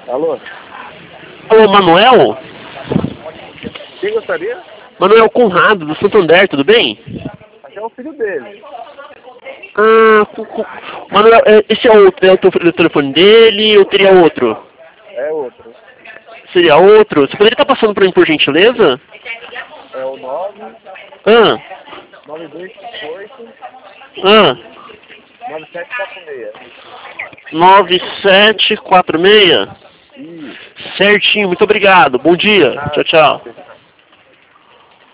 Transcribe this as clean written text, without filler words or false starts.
Alô? Alô, Manuel? Quem gostaria? Manuel Conrado, do Santander, tudo bem? Até é o filho dele. Ah, Manuel, esse é o telefone dele ou teria outro? É outro. Seria outro? Você poderia estar passando para mim, por gentileza? É o 9 Ah, 9258 ah, 9746. 9746. Isso. Certinho, muito obrigado. Bom dia. Tchau, tchau.